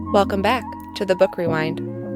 Welcome back to the Book Rewind.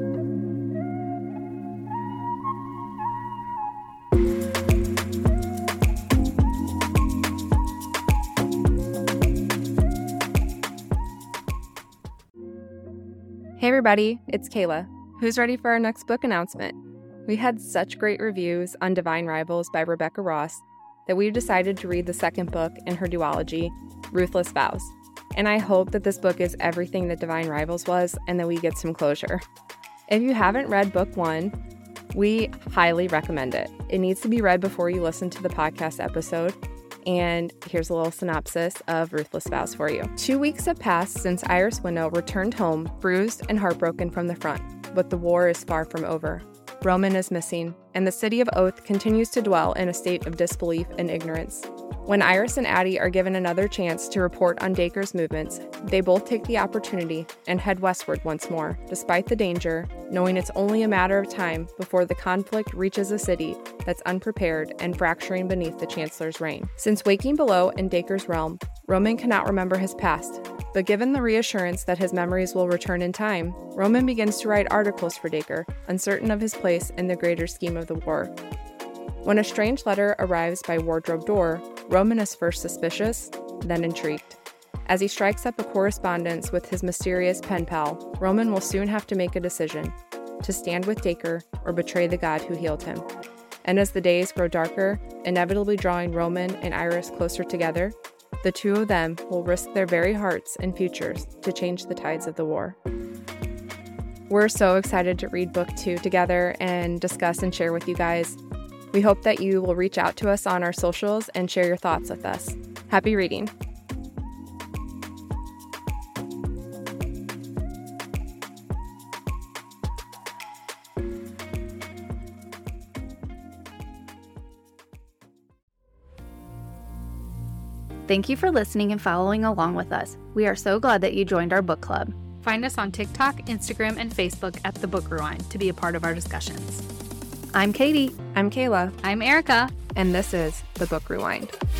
Hey everybody, it's Kayla. Who's ready for our next book announcement? We had such great reviews on Divine Rivals by Rebecca Ross that we've decided to read the second book in her duology, Ruthless Vows. And I hope that this book is everything that Divine Rivals was and that we get some closure. If you haven't read book 1, we highly recommend it. It needs to be read before you listen to the podcast episode. And here's a little synopsis of Ruthless Vows for you. 2 weeks have passed since Iris Winnow returned home, bruised and heartbroken from the front. But the war is far from over. Roman is missing, and the city of Oath continues to dwell in a state of disbelief and ignorance. When Iris and Addie are given another chance to report on Dacre's movements, they both take the opportunity and head westward once more, despite the danger, knowing it's only a matter of time before the conflict reaches a city that's unprepared and fracturing beneath the Chancellor's reign. Since waking below in Dacre's realm, Roman cannot remember his past, but given the reassurance that his memories will return in time, Roman begins to write articles for Dacre, uncertain of his place in the greater scheme of the war. When a strange letter arrives by wardrobe door, Roman is first suspicious, then intrigued. As he strikes up a correspondence with his mysterious pen pal, Roman will soon have to make a decision, to stand with Dacre or betray the god who healed him. And as the days grow darker, inevitably drawing Roman and Iris closer together, the two of them will risk their very hearts and futures to change the tides of the war. We're so excited to read book 2 together and discuss and share with you guys. We hope that you will reach out to us on our socials and share your thoughts with us. Happy reading. Thank you for listening and following along with us. We are so glad that you joined our book club. Find us on TikTok, Instagram, and Facebook at The Book Rewind to be a part of our discussions. I'm Katie. I'm Kayla. I'm Erica. And this is The Book Rewind.